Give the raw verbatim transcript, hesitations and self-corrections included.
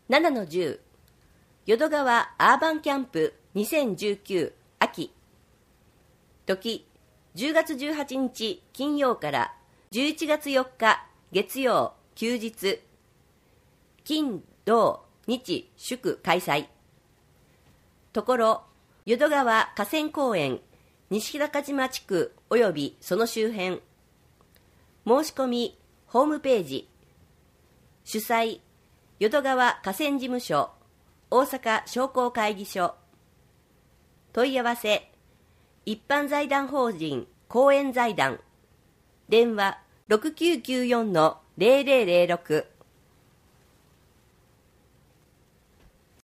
ななのじゅう淀川アーバンキャンプにせんじゅうきゅう秋。時じゅうがつじゅうはちにち金曜からじゅういちがつよっか月曜休日。金土日祝開催。ところ淀川河川公園西中島地区及びその周辺。申し込みホームページ。主催淀川河川事務所大阪商工会議所。問い合わせ一般財団法人公園財団。電話 ろくきゅうきゅうよんのゼロゼロゼロろく